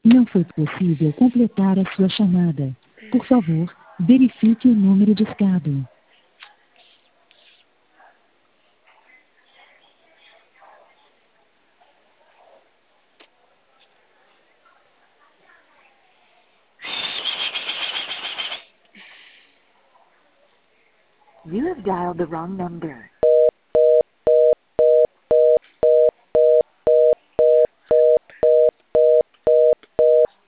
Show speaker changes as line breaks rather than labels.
Não foi possível completar a sua chamada. Por favor, verifique o número discado.
You have dialed the wrong number.